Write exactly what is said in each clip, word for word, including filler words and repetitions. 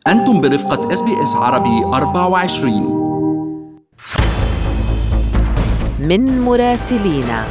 أنتم برفقة إس بي إس عربي أربعة وعشرين. من مراسلينا.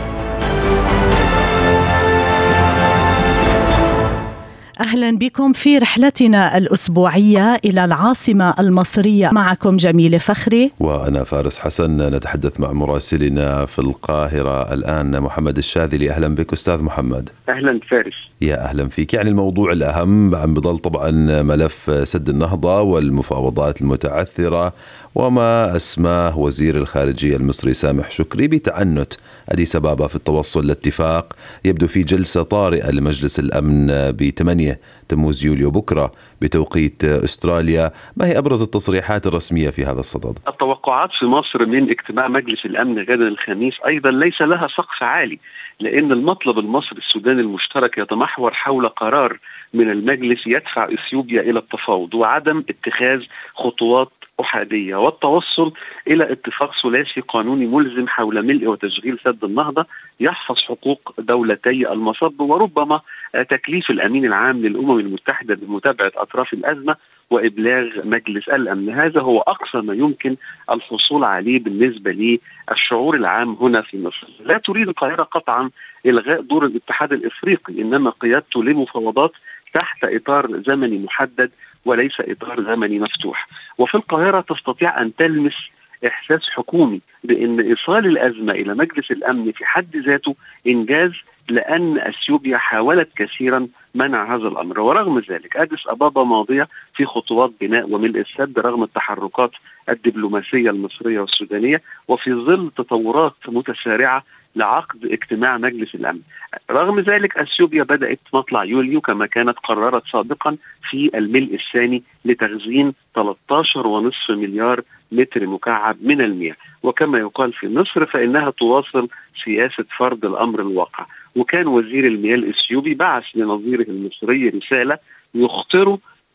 أهلا بكم في رحلتنا الأسبوعية إلى العاصمة المصرية. معكم جميلة فخري وأنا فارس حسن. نتحدث مع مراسلنا في القاهرة الآن محمد الشاذلي. أهلا بك أستاذ محمد. أهلا فارس. يا أهلا فيك. يعني الموضوع الأهم عم بضل طبعا ملف سد النهضة والمفاوضات المتعثرة وما أسماه وزير الخارجية المصري سامح شكري بتعنت أديس أبابا في التوصل لاتفاق يبدو في جلسة طارئة لمجلس الأمن بثمانية تموز يوليو بكرة بتوقيت أستراليا. ما هي أبرز التصريحات الرسمية في هذا الصدد؟ التوقعات في مصر من اجتماع مجلس الأمن غدا الخميس أيضا ليس لها سقف عالي، لأن المطلب المصري السوداني المشترك يتمحور حول قرار من المجلس يدفع إثيوبيا إلى التفاوض وعدم اتخاذ خطوات أحادية والتوصل إلى اتفاق ثلاثي قانوني ملزم حول ملء وتشغيل سد النهضة يحفظ حقوق دولتي المصب، وربما تكليف الأمين العام للأمم المتحدة بمتابعة أطراف الأزمة وإبلاغ مجلس الأمن. هذا هو أقصى ما يمكن الحصول عليه بالنسبة للشعور العام هنا في مصر. لا تريد القاهرة قطعا إلغاء دور الاتحاد الإفريقي، إنما قيادته لمفاوضات تحت إطار زمني محدد وليس إطار زمني مفتوح. وفي القاهرة تستطيع أن تلمس إحساس حكومي بأن إيصال الأزمة إلى مجلس الأمن في حد ذاته إنجاز، لأن أثيوبيا حاولت كثيرا منع هذا الأمر، ورغم ذلك أديس أبابا ماضية في خطوات بناء وملء السد رغم التحركات الدبلوماسية المصرية والسودانية وفي ظل تطورات متسارعة لعقد اجتماع مجلس الأمن. رغم ذلك أثيوبيا بدأت مطلع يوليو كما كانت قررت سابقا في الملء الثاني لتخزين ثلاثة عشر فاصلة خمسة مليار متر مكعب من المياه، وكما يقال في مصر فإنها تواصل سياسة فرض الأمر الواقع. وكان وزير المياه الإثيوبي بعث لنظيره المصري رسالة يخطره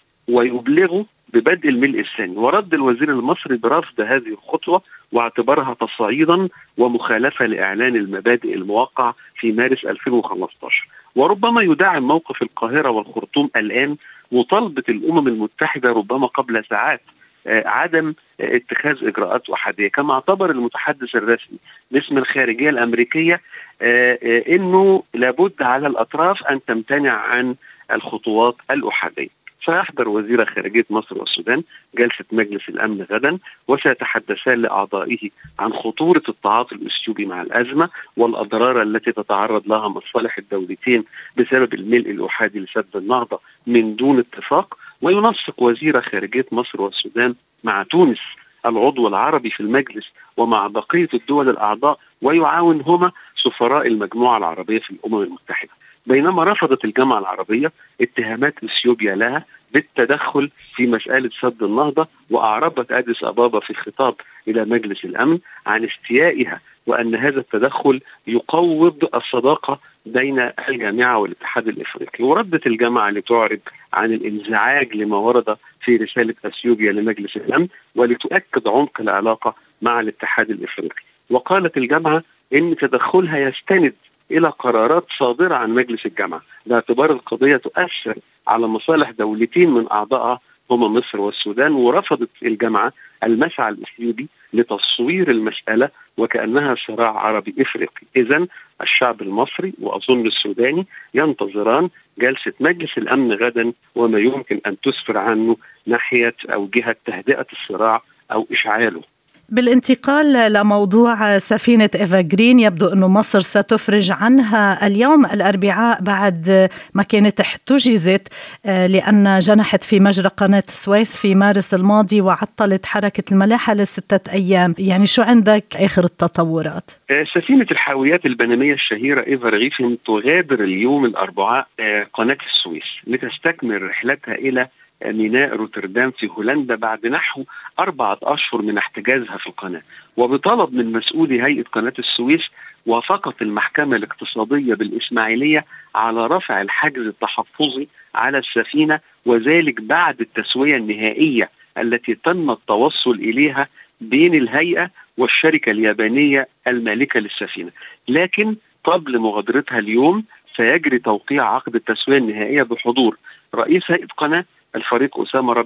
ويبلغه ببدء الملء الثاني، ورد الوزير المصري برفض هذه الخطوة واعتبرها تصعيدا ومخالفة لإعلان المبادئ الموقع في مارس ألفين وخمسة عشر. وربما يدعم موقف القاهرة والخرطوم الآن مطالبة الأمم المتحدة ربما قبل ساعات عدم اتخاذ إجراءات أحادية، كما اعتبر المتحدث الرسمي باسم الخارجية الأمريكية أنه لابد على الأطراف أن تمتنع عن الخطوات الأحادية. سيحضر وزير خارجية مصر والسودان جلسة مجلس الأمن غدا، وسيتحدثان لأعضائه عن خطورة التعاطي الأثيوبي مع الأزمة والأضرار التي تتعرض لها مصالح الدولتين بسبب الملء الأحادي لسد النهضة من دون اتفاق. وينسق وزير خارجية مصر والسودان مع تونس العضو العربي في المجلس ومع بقية الدول الأعضاء، ويعاونهما سفراء المجموعة العربية في الأمم المتحدة. بينما رفضت الجامعة العربية اتهامات إثيوبيا لها بالتدخل في مسألة سد النهضة، وأعربت أديس أبابا في خطاب إلى مجلس الأمن عن استيائها وأن هذا التدخل يقوض الصداقة بين الجامعة والاتحاد الإفريقي. وردت الجامعة لتعرب عن الانزعاج لما ورد في رسالة أثيوبيا لمجلس الأمن ولتؤكد عمق العلاقة مع الاتحاد الإفريقي. وقالت الجامعة إن تدخلها يستند إلى قرارات صادرة عن مجلس الجامعة باعتبار القضية تؤثر على مصالح دولتين من أعضائها هما مصر والسودان. ورفضت الجامعة المسعى الإثيوبي لتصوير المسألة وكأنها صراع عربي إفريقي. إذن الشعب المصري وأظن السوداني ينتظران جلسة مجلس الأمن غدا وما يمكن أن تسفر عنه ناحية أو جهة تهدئة الصراع أو إشعاله. بالانتقال لموضوع سفينة إيفا جرين، يبدو أن مصر ستفرج عنها اليوم الأربعاء بعد ما كانت احتجزت لأن جنحت في مجرى قناة السويس في مارس الماضي وعطلت حركة الملاحة لستة أيام. يعني شو عندك آخر التطورات؟ سفينة الحاويات البنمية الشهيرة إيفا غريفن تغادر اليوم الأربعاء قناة السويس لتستكمل رحلتها إلى ميناء روتردام في هولندا بعد نحو أربعة أشهر من احتجازها في القناة. وبطلب من مسؤولي هيئة قناة السويس وافقت المحكمة الاقتصادية بالإسماعيلية على رفع الحجز التحفظي على السفينة، وذلك بعد التسوية النهائية التي تم التوصل إليها بين الهيئة والشركة اليابانية المالكة للسفينة. لكن قبل مغادرتها اليوم سيجري توقيع عقد التسوية النهائية بحضور رئيس هيئة قناة الفريق أسامة ربيع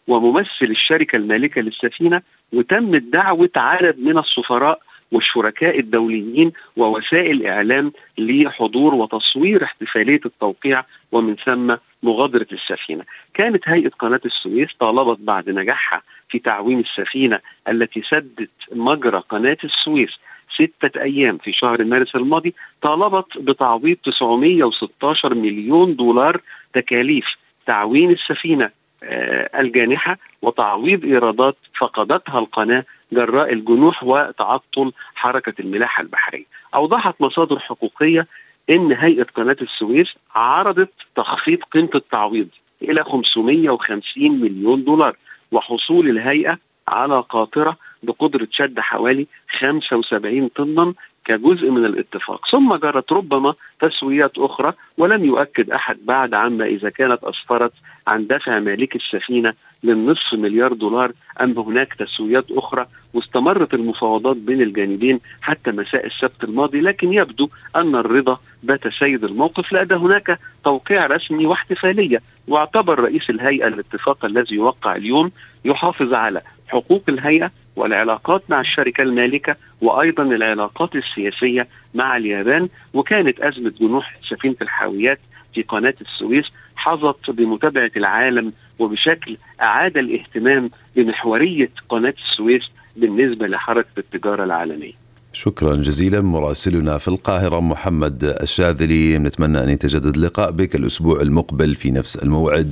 وممثل الشركة المالكة للسفينة، وتمت دعوة عدد من السفراء والشركاء الدوليين ووسائل إعلام لحضور وتصوير احتفالية التوقيع ومن ثم مغادرة السفينة. كانت هيئة قناة السويس طالبت بعد نجاحها في تعويم السفينة التي سدت مجرى قناة السويس ستة أيام في شهر مارس الماضي، طالبت بتعويض تسعمائة وستة عشر مليون دولار تكاليف تعويم السفينة آه الجانحة وتعويض إيرادات فقدتها القناة جراء الجنوح وتعطل حركة الملاحة البحرية. أوضحت مصادر حقوقية إن هيئة قناة السويس عرضت تخفيض قيمة التعويض إلى خمسمائة وخمسين مليون دولار، وحصول الهيئة على قاطرة بقدرة شد حوالي خمسة وسبعين طنا كجزء من الاتفاق. ثم جرت ربما تسويات أخرى، ولم يؤكد أحد بعد عما إذا كانت أسفرت عن دفع مالك السفينة للنصف مليار دولار أم هناك تسويات أخرى. واستمرت المفاوضات بين الجانبين حتى مساء السبت الماضي، لكن يبدو أن الرضا بات سيد الموقف، لأن هناك توقيع رسمي واحتفالية. واعتبر رئيس الهيئة الاتفاق الذي يوقع اليوم يحافظ على حقوق الهيئة والعلاقات مع الشركة المالكة وأيضا العلاقات السياسية مع اليابان. وكانت أزمة جنوح سفينة الحاويات في قناة السويس حظت بمتابعة العالم وبشكل أعاد الاهتمام بمحورية قناة السويس بالنسبة لحركة التجارة العالمية. شكرا جزيلا مراسلنا في القاهرة محمد الشاذلي. نتمنى أن يتجدد اللقاء بك الأسبوع المقبل في نفس الموعد.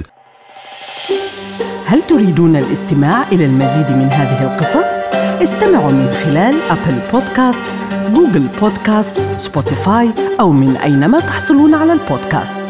هل تريدون الاستماع إلى المزيد من هذه القصص؟ استمعوا من خلال أبل بودكاست، جوجل بودكاست، سبوتيفاي أو من أينما تحصلون على البودكاست.